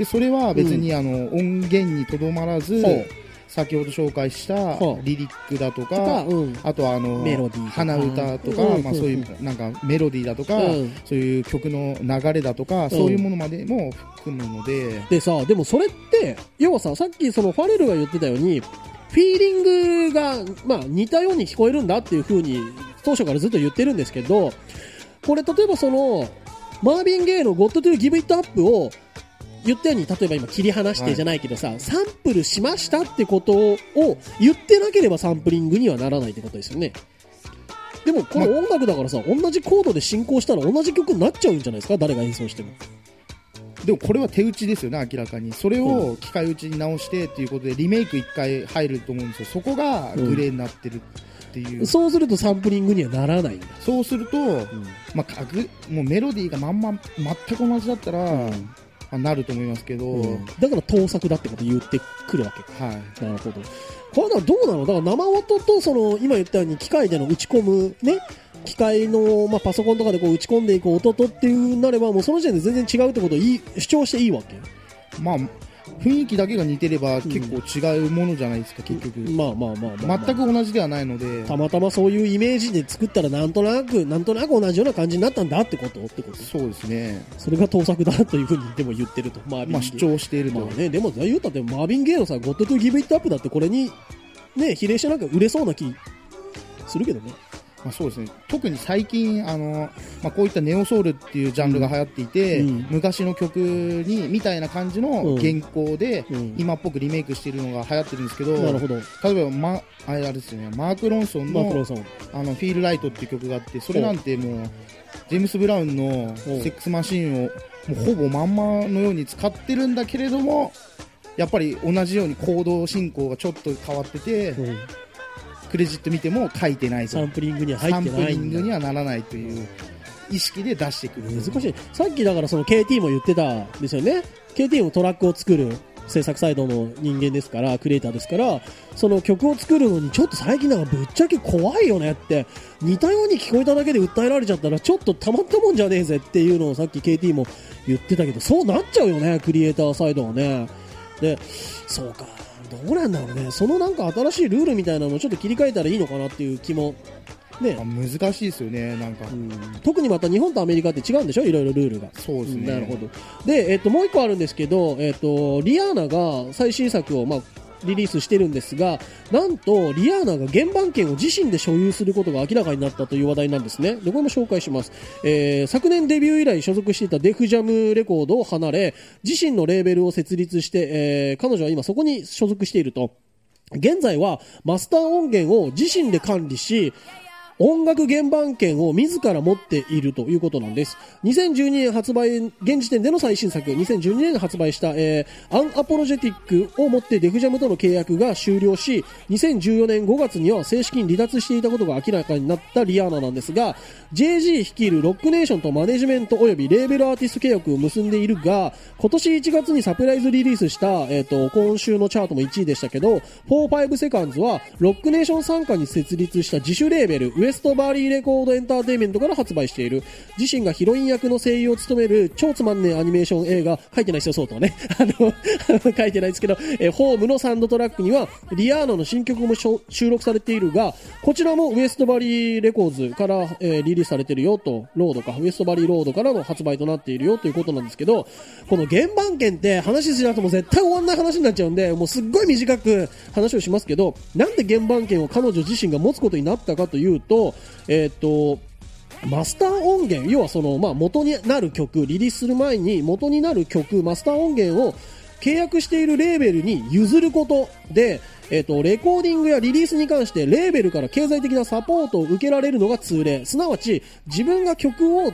で、それは別に、うん、あの音源にとどまらず、先ほど紹介したリリックだとか、うん、あとはあのメロディー鼻歌とか、うん、まあ、そういうなんかメロディーだとか、うん、そういう曲の流れだとか、うん、そういうものまでも含むので。 でさ、でもそれって要はさ、さっきそのファレルが言ってたようにフィーリングが、まあ、似たように聞こえるんだっていう風に当初からずっと言ってるんですけど、これ例えばそのマービン・ゲイの Got to Give It Up を言ったように、例えば今切り離してじゃないけどさ、はい、サンプルしましたってことを言ってなければサンプリングにはならないってことですよね。でもこの音楽だからさ、同じコードで進行したら同じ曲になっちゃうんじゃないですか、誰が演奏しても。 でもこれは手打ちですよね、明らかに。それを機械打ちに直してっていうことでリメイクいっかい入ると思うんですよ。そこがグレーになってるっていう、うん、そうするとサンプリングにはならないんだ。 そうすると、うん、まあ、もうメロディーがまんま全く同じだったら、うんまあ、なると思いますけど、うん、 だから盗作だってこと言ってくるわけか。 はい。 なるほど。これはどうなの？だから生音とその今言ったように機械での打ち込むね、機械の、まあ、パソコンとかでこう打ち込んでいく音とっていうなれば、もうその時点で全然違うってことをいい主張していいわけ？ まあ雰囲気だけが似てれば結構違うものじゃないですか、うん、結局。 まあまあまあまあ、まあ、 全く同じではないので、 たまたまそういうイメージで作ったらなんとなくなんとなく同じような感じになったんだってことってこと。 そうですね。 それが盗作だというふうにでも言ってると、マービン、 まあ、主張していると、 まあね、でも言うたってマービン・ゲイのさ Got to Give It Up だってこれにね比例してなんか売れそうな気するけどね。 まあ、そうですね。特に最近あの、まあ、こういったネオソウルっていうジャンルが流行っていて、うん、昔の曲にみたいな感じの原稿で、うん、今っぽくリメイクしているのが流行ってるんですけど、 なるほど。 例えば、ま、あれですよね、マーク・ロンソンのあのフィール・ライトっていう曲があって、それなんてもうジェームス・ブラウンのセックスマシーンをもうほぼまんまのように使ってるんだけれども、やっぱり同じようにコード進行がちょっと変わってて、うん、クレジット見ても書いてないと。 サンプリングには入ってないんだ。 サンプリングにはならないという意識で出してくる。 難しい。さっきだからその ケーティー も言ってたんですよね。ケーティー もトラックを作る制作サイドの人間ですから、クリエイターですから、その曲を作るのにちょっと最近なんかぶっちゃけ怖いよねって、似たように聞こえただけで訴えられちゃったらちょっとたまったもんじゃねえぜっていうのをさっき ケーティー も言ってたけど、そうなっちゃうよね、クリエイターサイドはね。で、そうか。どうなんだろうね。そのなんか新しいルールみたいなのをちょっと切り替えたらいいのかなっていう気もね。 難しいですよね、なんか、うん、 特にまた日本とアメリカって違うんでしょ、いろいろルールが。 そうですね、 うん、なるほど。で、えっと、もう一個あるんですけど、えっと、リアーナが最新作を、まあ、リリースしてるんですが、なんとリアーナが原版権を自身で所有することが明らかになったという話題なんですね。で、これも紹介します。えー、昨年デビュー以来所属していたデフジャムレコードを離れ、自身のレーベルを設立して、えー、彼女は今そこに所属していると。現在はマスター音源を自身で管理し、音楽原版権を自ら持っているということなんです。にせんじゅうにねん発売、現時点での最新作、にせんじゅうにねん発売した、えー、アンアポロジェティックをもってデフジャムとの契約が終了し、にせんじゅうよねんごがつには正式に離脱していたことが明らかになったリアーナなんですが、ジェージー 率いるロックネーションとマネジメント及びレーベルアーティスト契約を結んでいるが、今年いちがつにサプライズリリースした、えっと、今週のチャートもいちいでしたけど、フォーファイブセカンズはロックネーション傘下に設立した自主レーベル、ウエストバーリーレコードエンターテインメントから発売している。自身がヒロイン役の声優を務める超つまんねえアニメーション映画、書いてないですよ、そうとはね。あの、書いてないですけど、えー、ホームのサウンドトラックには、リアーナの新曲も収録されているが、こちらもウエストバリーレコーズから、えー、リリースされているよと、ロードか、ウエストバリーロードからの発売となっているよということなんですけど、この原版権って話しなくても絶対終わんない話になっちゃうんで、もうすっごい短く話をしますけど、なんで原版権を彼女自身が持つことになったかというと、えーっと、マスター音源、要はその、まあ、元になる曲、リリースする前に元になる曲、マスター音源を契約しているレーベルに譲ることで、えっと、レコーディングやリリースに関してレーベルから経済的なサポートを受けられるのが通例。すなわち、自分が曲を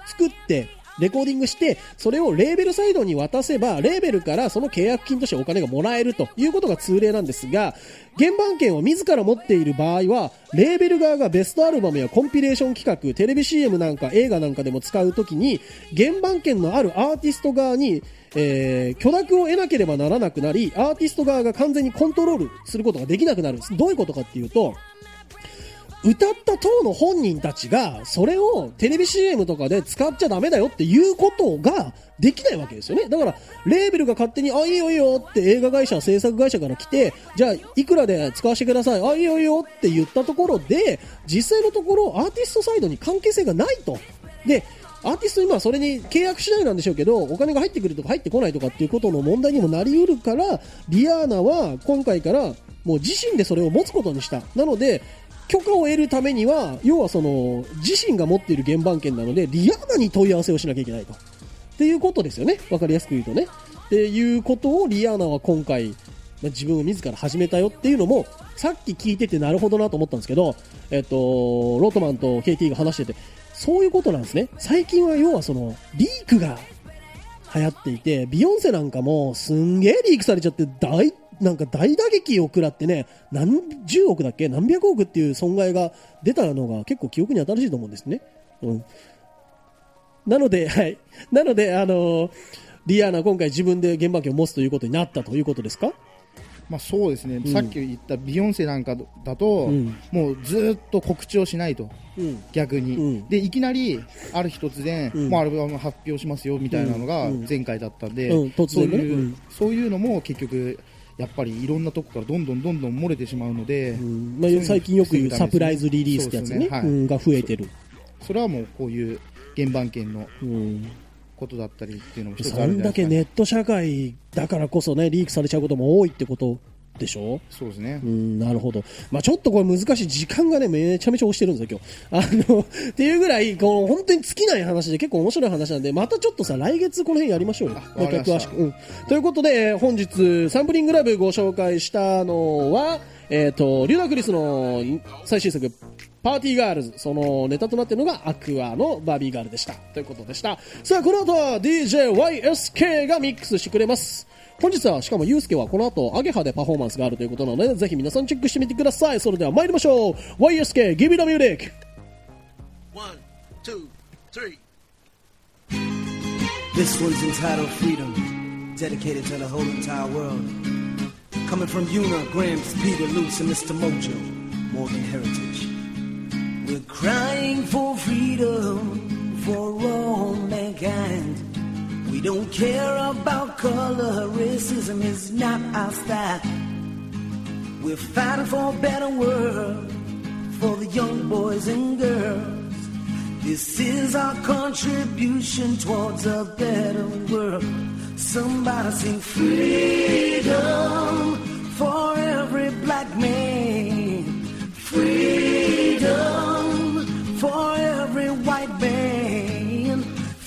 作ってレコーディングしてそれをレーベルサイドに渡せばレーベルからその契約金としてお金がもらえるということが通例なんですが、原版権を自ら持っている場合はレーベル側がベストアルバムやコンピレーション企画、テレビ シーエム なんか映画なんかでも使うときに原版権のあるアーティスト側にえー、許諾を得なければならなくなり、アーティスト側が完全にコントロールすることができなくなるんです。どういうことかっていうと、歌った当の本人たちがそれをテレビ シーエム とかで使っちゃダメだよっていうことができないわけですよね。だからレーベルが勝手にあいいよいいよって映画会社制作会社から来て、じゃあいくらで使わせてください、あいいよいいよって言ったところで実際のところアーティストサイドに関係性がないと。でアーティスト今それに契約次第なんでしょうけど、お金が入ってくるとか入ってこないとかっていうことの問題にもなり得るから、リアーナは今回からもう自身でそれを持つことにした。なので許可を得るためには要はその自身が持っている原版権なのでリアーナに問い合わせをしなきゃいけないとっていうことですよね。わかりやすく言うとね。っていうことをリアーナは今回自分を自ら始めたよっていうのもさっき聞いててなるほどなと思ったんですけど、えっとロットマンと ケーティー が話しててそういうことなんですね。最近は要はそのリークが流行っていて、ビヨンセなんかもすんげーリークされちゃって大なんか大打撃を食らってね、何十億だっけ何百億っていう損害が出たのが結構記憶に新しいと思うんですね。うん。なのではいなのであのー、リアーナ今回自分で原版権を持つということになったということですか？ まあ、そうですね、うん、さっき言ったビヨンセなんかだと、うん、もうずっと告知をしないと、うん、逆に、うん、でいきなりある日突然、うん、もうアルバム発表しますよみたいなのが前回だったんで、うんうん、突然ね、そういう、うん、そういうのも結局やっぱりいろんなとこからどんどんどんどん漏れてしまうので、うんまあ、最近よく言うサプライズリリースってやつね、ね、はいうん、が増えてる。 そ, それはもうこういう原版権の、うんことだったりっていうのも一つあるんじゃないですかね。そんだけネット社会だからこそねリークされちゃうことも多いってことでしょ。 そうですね。 うん、なるほど。まあちょっとこれ難しい、時間がねめちゃめちゃ押してるんですよ今日。あのっていうぐらいこの本当に尽きない話で結構面白い話なんで、またちょっとさ来月この辺やりましょうよ。もう一回詳しく。うん。ということで本日サンプリングラブご紹介したのはえっ、ー、とリューダクリスの最新作。パーティーガールズ、そのネタとなっているのがアクアのバービーガールでしたということでした。さあこの後は ディージェーワイエスケー がミックスしてくれます。本日はしかもユースケはこの後アゲハでパフォーマンスがあるということなのでぜひ皆さんチェックしてみてください。それでは参りましょう。 ワイエスケー Give me the music。 ワン、ツー、スリー This one's entitled Freedom, dedicated to the whole entire world. Coming from Yuna, Gramps, Peter, Luce, and Mister Mojo, Morgan Heritage.We're crying for freedom for all mankind. We don't care about color, racism is not our style. We're fighting for a better world for the young boys and girls. This is our contribution towards a better world. Somebody sing freedom for every black man. Freedom.For every white man,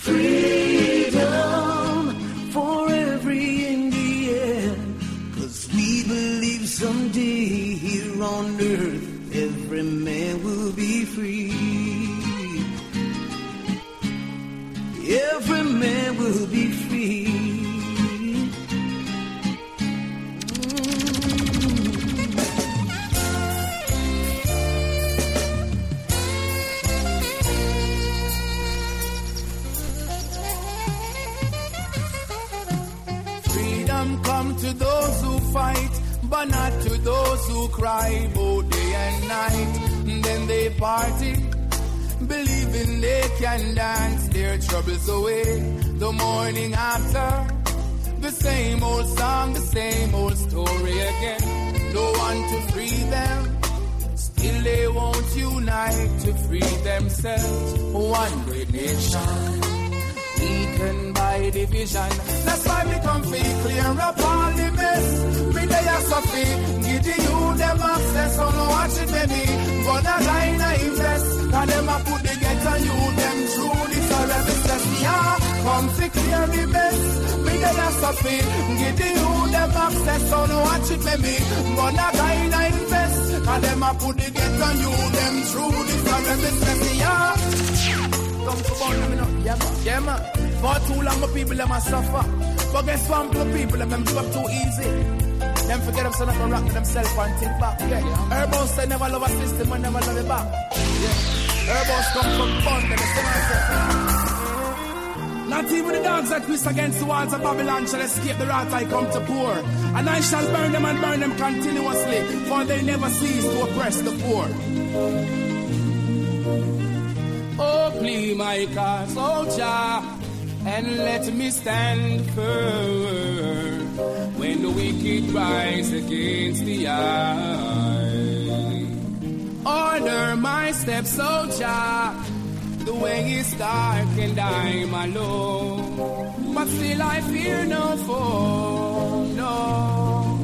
freedom for every Indian, 'cause we believe someday here on earth every man will be free. Every man will be free.Come to those who fight, but not to those who cry both day and night. Then they party, believing they can dance their troubles away. The morning after, the same old song, the same old story again. No one to free them, still they won't unite to free themselves. One great nation.Weakened by division. That's why we come to clear up all the mess. Me they are Sophie, give the youth them access. So no watch it baby, but a line I invest. And them a put the get on you them through this a resistance. Yeah, come to clear the mess. Me they are Sophie, give the youth them access. So no watch it baby, but a line I invest. And them a put the get on you them through this a resistance. Yeah. come to burn them, you know. Yeah, man. Yeah, man. For too long, my people, them a suffer. But guess what, my people, them give up too easy. Them forget them, son up and rock to themselves and think back. Yeah. Herbos, they never love a system and never love it back. Yeah. Herbos come from fun, them is the not even the dogs that twist against the walls of Babylon shall escape the wrath I come to pour. And I shall burn them and burn them continuously, for they never cease to oppress the poor. Oh, please, my cause, oh Jah, and let me stand firm when the wicked rise against the eye. Order my steps, oh Jah. The way is dark and I'm alone, but still I fear no foe, no.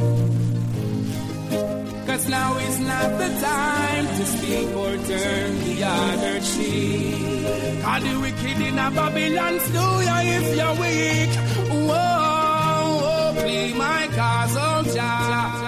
Cause now is not the time to speak or turn the other cheek. Cause the wicked in a Babylon stew ya if you're weak. Whoa, oh, please my cause, oh Jah.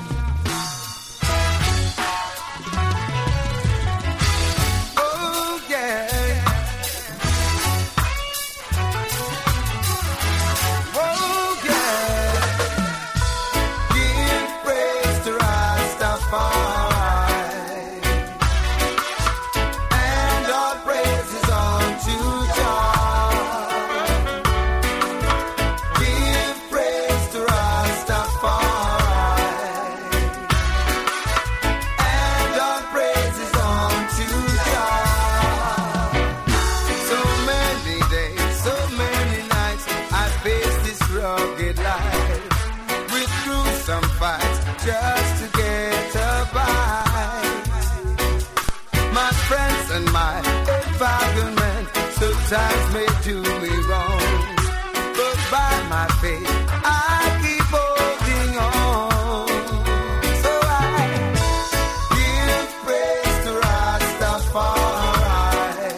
Just to get a bite. My friends and my environment sometimes may do me wrong, but by my faith I keep holding on. So I give praise to Rastafari,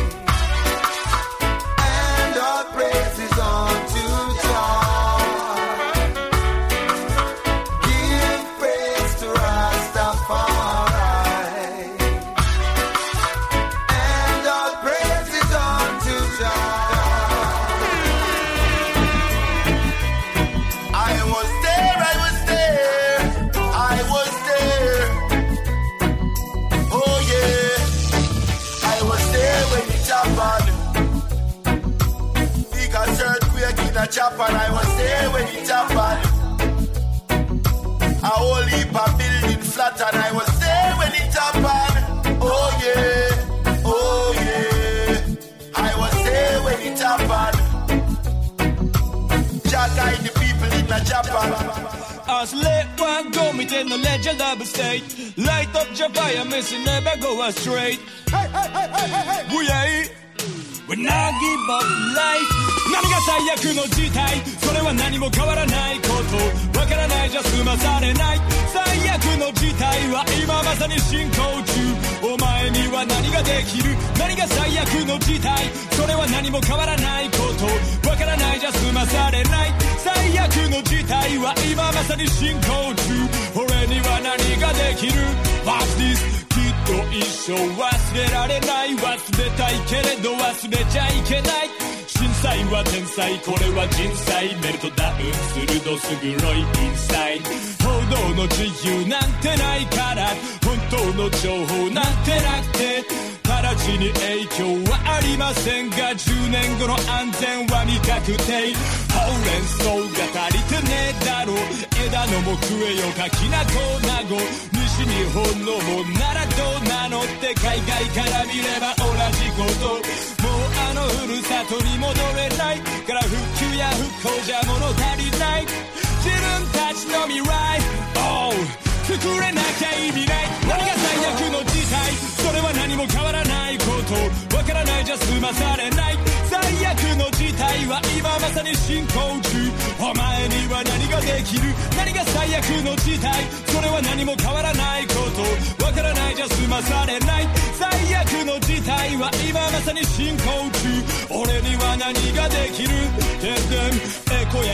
and all praises unto Jah. Japan, I was there when it happened. A whole heap of building flat, and I was there when it happened. Oh yeah, oh yeah, I was there when it happened. Jah guide the people in the Japan. As let one go, me tell no legend of a state. Light up your fire, missing never go astray. Hey, hey, hey, hey, hey, hey. We ain't. We not give up life. 何が最悪の事態、それは何も変わらないこと。わからないじゃ済まされない。最悪の事態は今まさに進行中。お前には何ができる。何が最悪の事態、それは何も変わらないこと。わからないじゃ済まされない。最悪の事態は今まさに進行中。俺には何ができる。Watch this。きっと一生忘れられない。忘れたいけれど忘れちゃいけない。震災は天才、これは人災。メルトダウンするどす黒いインサイド。報道の自由なんてないから、本当の情報なんてなくて、直ちに影響はありませんが、じゅうねんごの安全は未確定。ほうれん草が足りてねえだろう。枝のも食えよかきなこなご。西日本のもんならどうなのって海外から見れば同じこと。もうあのふるさとに戻れないから復旧や復興じゃ物足りない。自分たちの未来、oh、作れなきゃ意味ない。何が最悪の事態、それは何も変わらないこと。わからないじゃ済まされない。最悪の事態は今まさに進行中。お前には何ができる。何が最悪の事態、それは何も変わらないこと。わからないじゃ済まされない。最悪の事態は今まさに進行中。俺には何ができる。てんてんエコやろ発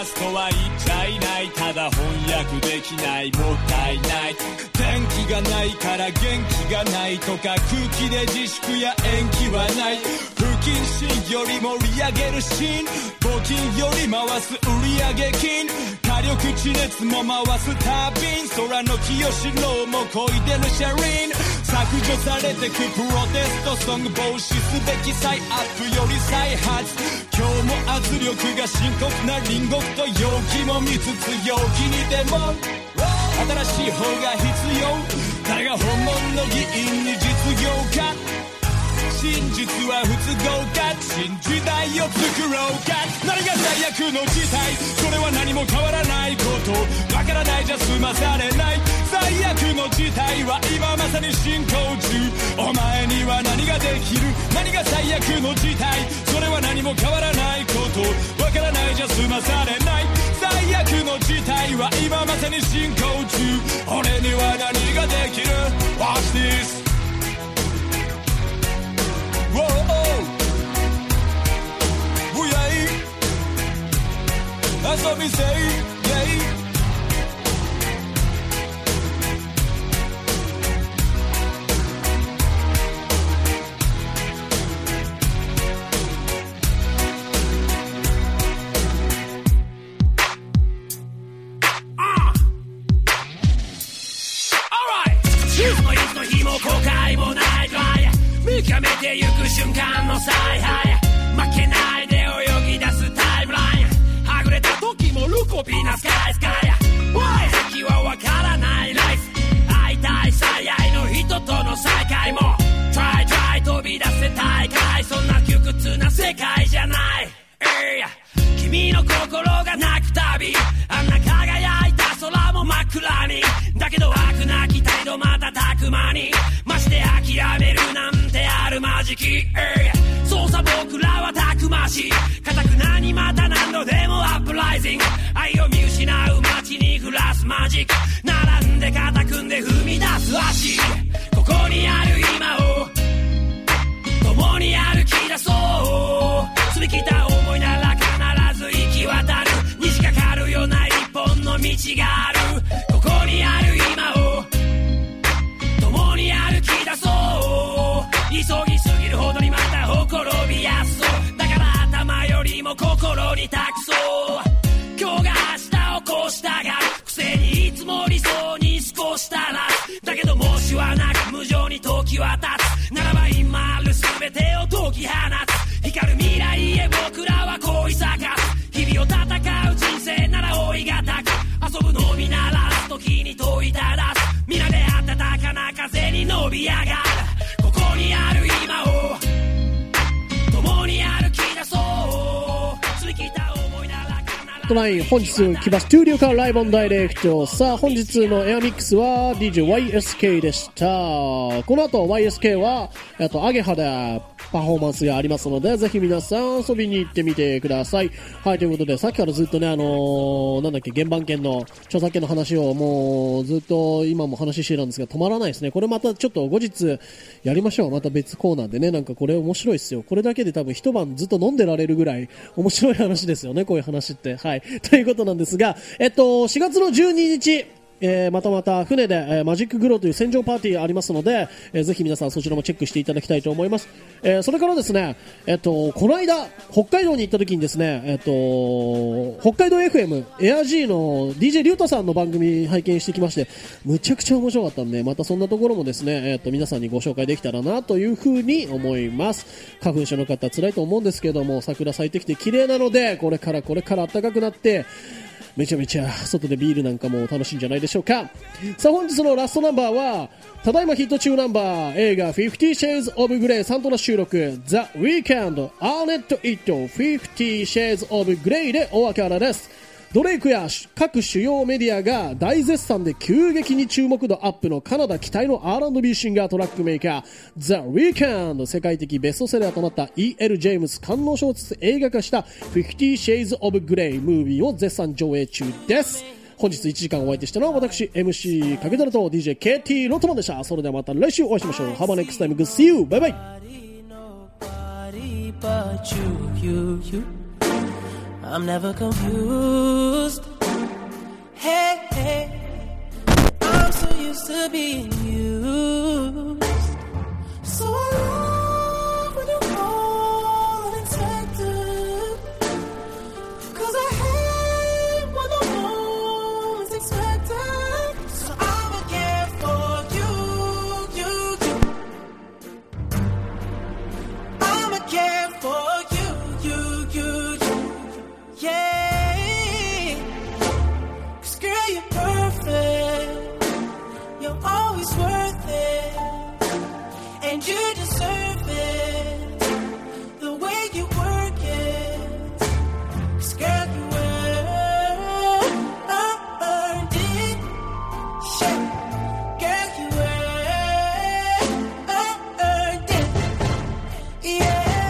スとは言っちゃいない。ただ翻訳できない、もったいない。天気がないから元気がないとか、空気で自粛や延期はない。不謹慎より盛り上げるシーン、募金より回す売上金、火力地熱も回すタービン、空の清志郎も漕いでる車輪、削除されてくプロテストソング、防止すべき再アップより再発。今日も圧力が深刻な隣国と陽気も見つつ、陽気にでも新しい方が必要。誰が本物の議員に実業家、真実は不都合か、新時代を作ろうか。何が最悪の事態、それは何も変わらないこと、わからないじゃ済まされない。最悪の事態は今まさに進行中、お前には何ができる。何が最悪の事態、それは何も変わらないこと、わからないじゃ済まされない。最悪の事態は今まさに進行中、俺には何ができる。 Watch this。Whoa, oh. Booyah. That's what we say, yeah. Ah. All right. いつもいつの日も後悔もないかい。見かめてゆく瞬間の采配、負けないで泳ぎ出すタイムライン、はぐれた時もルコピーなスカイスカイ、先はわからないライフ、会いたい最愛の人との再会も Try try 飛び出せ大会、そんな窮屈な世界じゃない、hey、君の心が泣くたび、あんな輝いた空も真っ暗に、だけど飽くなき態度またたく間に、まして諦めるなんてあるまじき、そうさ僕らはたくましい、固くなにまた何度でもアップライジング、愛を見失う街に降らすマジック、並んで肩組んで踏み出す足、ここにある今を共に歩き出そう、澄み切った思いなら必ず行き渡る、虹かかるような一本の道がある、ここにある今を共に歩き出そう、急ぎすぎるほどにまたほころびやすそう、だから頭よりも心に託そう、今日が明日をこうしたがるくせにいつも理想に少し足らず、だけど申しはなく無情に時は経つ、ならば今ある全てを解き放つ、光る未来へ僕らは恋咲かす、日々を戦う人生なら追いがたく、遊ぶのみならず時に問いただす、皆で暖かな風に伸び上がる、ここにある今を共に歩き出そう、過ぎた思いならトライン本日キバストゥーディオからライブオンダイレクト。さあ本日のエアミックスは ディージェーワイエスケー でした。この後 ワイエスケー はあとアゲハでパフォーマンスがありますので、ぜひ皆さん遊びに行ってみてください。はい、ということでさっきからずっとね、あのー、なんだっけ、原版権の著作権の話をもうずっと今も話してたんですが止まらないですね。これまたちょっと後日やりましょう。また別コーナーでね、なんかこれ面白いですよ。これだけで多分一晩ずっと飲んでられるぐらい面白い話ですよね、こういう話って。はい、ということなんですが、えっとしがつのじゅうににちえー、またまた船で、えー、マジックグローという戦場パーティーありますので、えー、ぜひ皆さんそちらもチェックしていただきたいと思います。えー、それからですね、えっとこの間北海道に行った時にですね、えっと北海道 エフエム エアジー の ディージェー リュウタさんの番組拝見してきまして、むちゃくちゃ面白かったんで、またそんなところもですね、えっと皆さんにご紹介できたらなというふうに思います。花粉症の方辛いと思うんですけども、桜咲いてきて綺麗なので、これからこれから暖かくなってめちゃめちゃ外でビールなんかも楽しいんじゃないでしょうか。さあ本日のラストナンバーはただいまヒット中ナンバー、映画 Fifty Shades of Grey サントラ収録 The Weeknd Arnett It Fifty Shades of Grey でお別れです。ドレイクや各主要メディアが大絶賛で急激に注目度アップのカナダ期待の アールアンドビー シンガートラックメーカー The Weeknd、 世界的ベストセラーとなった イーエル ジェームス官能小説映画化した Fifty Shades of Grey ムービーを絶賛上映中です。本日いちじかんお相手したのは私 エムシー かけだらと ディージェー ケーティー ロットマンでした。それではまた来週お会いしましょう。 Have a next time, good see you, bye bye. I'm never confused. Hey, hey, I'm so used to being used. So I love when you call unexpected, 'cause I hate when the moment's expected. So I'ma care for you, you, you. I'ma care for you, you, you, you. Yeah, 'cause girl, you're perfect. You're always worth it, and you deserve it. The way you work it, 'cause girl, you earned it. Yeah, girl, you earned it. Yeah,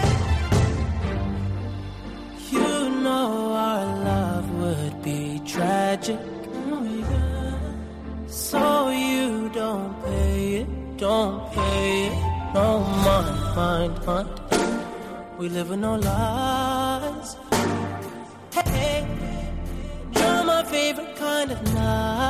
you know our love would be tragic. Oh, yeah. So you don't pay it, don't pay it, no mind, mind, mind. We live in no lies. Hey, you're my favorite kind of night.